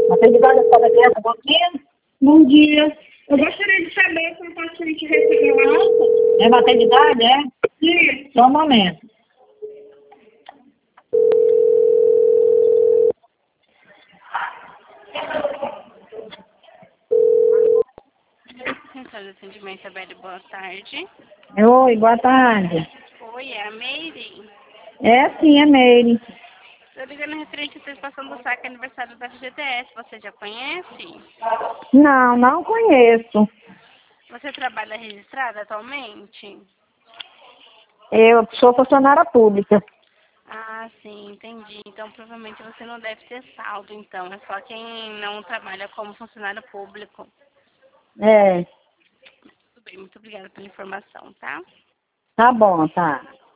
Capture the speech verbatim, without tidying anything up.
Maternidade da Santa Teresa, bom dia. Bom dia. Eu gostaria de saber se o paciente recebeu alta. É maternidade, é? Sim. Só um momento. Central de Atendimento, Abelha, boa tarde. Oi, boa tarde. Oi, é a Meire. É sim, é Meire. Estou ligando referente à satisfação do saque aniversário da F G T S. Você já conhece? Não, não conheço. Você trabalha registrada atualmente? Eu sou funcionária pública. Ah, sim, entendi. Então, provavelmente você não deve ter saldo, então. É só quem não trabalha como funcionário público. É, Tudo bem, muito obrigada pela informação, tá? tá bom, tá.